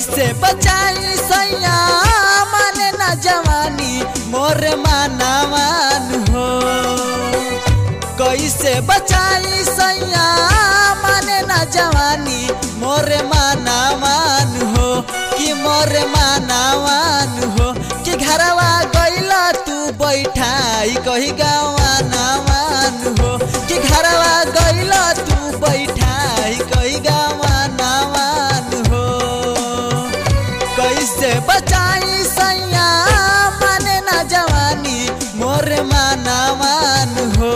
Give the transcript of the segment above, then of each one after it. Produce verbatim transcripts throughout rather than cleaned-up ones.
कैसे बचाई सैया माने ना जवानी मोर मानावान हो। कैसे बचाई सैया माने ना जवानी मोर मानावान हो कि मोर मानावान हो कि घरवा गइला तू बैठाई कही गावानावान हो कि घरवा गइला तू बैठाई कही गावानावान हो। कैसे बचाई सैया माने ना जवानी मोर मानावान हो।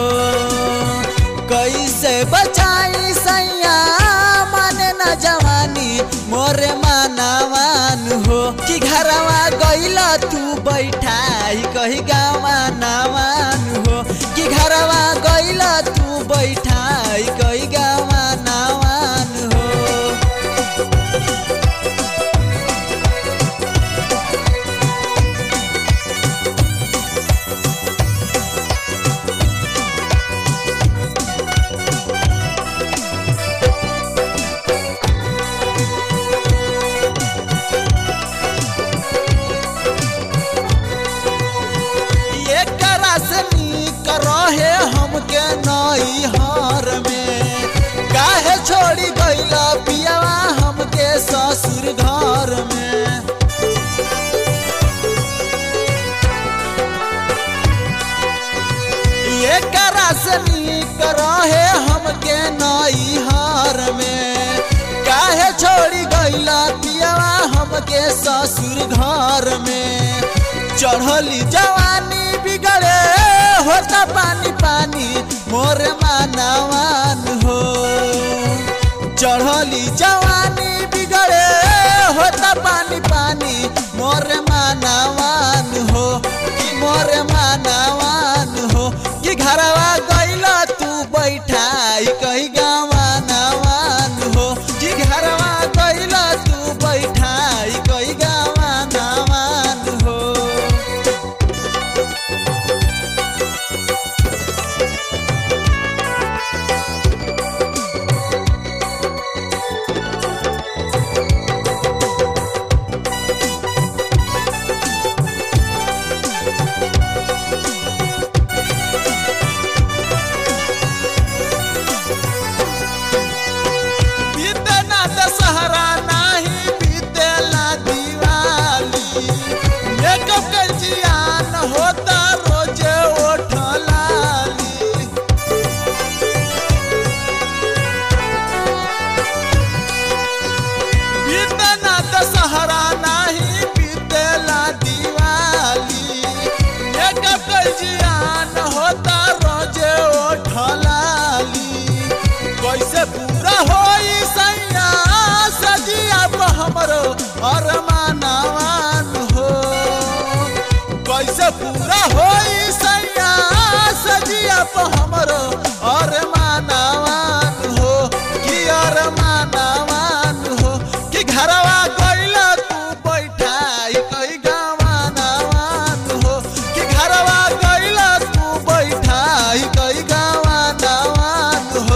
कैसे बचाई सैया माने ना जवानी मोर मानावान हो कि घरवा गइला तू बैठाई कही गावानावान हो कि घरवा गइला तू बैठाई कही गावानावान हो। रहे हमके नई हार में काहे छोड़ी गइला पियावा हमके ससुर घर में। ये करा से नीक रहे हमके नई हार में काहे छोड़ी गइला पियावा हमके ससुर घर में। चढ़ली जवानी बिगड़े होता पानी पानी मोर मानावान हो। चढ़ली जवानी बिगड़े होता पानी पानी मोर मानावान हो कि मोर मानावान हो कि घरवा गइला तू बैठाई कही गावानावान हो कि घरवा गइला तू बैठाई कही गावानावान हो। दशहरा नाही बीतेला दिवाली मेकअप के जियान होता रोजे ओठलाली। बीतना दशहरा नाही बीतेला दिवाली मेकअप के जियान होता रोजे ओठलाली। कैसे पूरा होई सैया सजिया हमरो अरमानावान हो। कैसे पूरा होई सैया सजिया हमरो अरमानावान हो कि अरमानावान हो कि घरवा गइला तू बैठाई कही गावानावान हो कि घरवा गइला तू बैठाई कही गावानावान हो।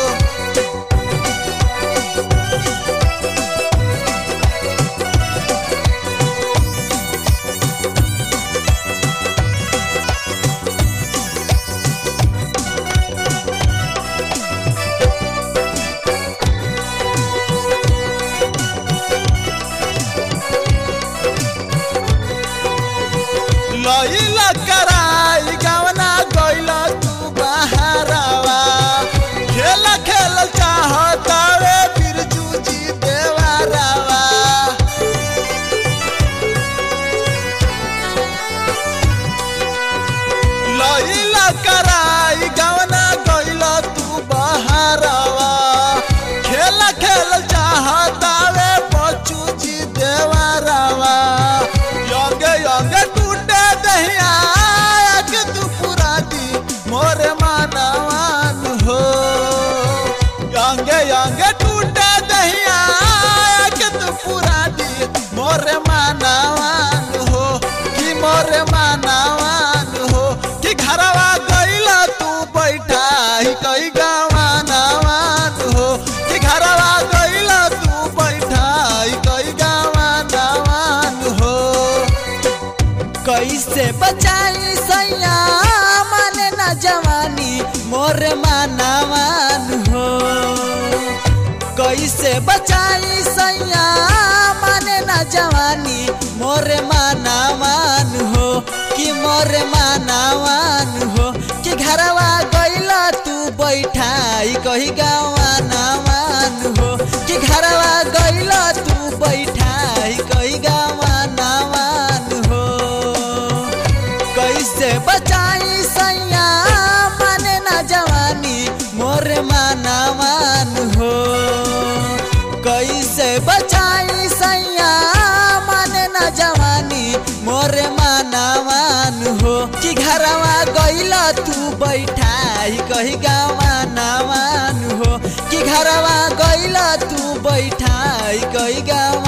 लइला कराई गावना गइला तू बहारावा खेला खेल चाहता रे बिरजू जी देवारावा। लइला कराई गावना गइला तू बहारावा खेला खेल चाहता रे बच्चू जी देवारावा। यंगे यंगे टूटे दहिया के तू पूरा दी मोर मानावान हो। यंगे यंगे टूटे दहिया के तू पूरा दी मोर मानावान हो कि मोर मानावान हो कि घरवा गइला तू बैठाई कही गावानावान हो कि घरवा गइला तू बैठाई कही गावा मोरे मानावान हो। कैसे बचाई सैया माने ना जवानी मोरे मानावान हो कि मोरे मानावान हो कि घरवा गइला तू बैठाई कही गावानावान हो कि घरवा गइला तू बैठाई कही गावानावान हो। कैसे बचाई सैया माने ना जवानी मोरे मानावान हो। कैसे बचाई सैया माने ना जवानी मोरे मानावान हो कि घरवा गइला तू बैठाई कही गावानावान हो कि घरवा गइला तू बैठाई कही गावा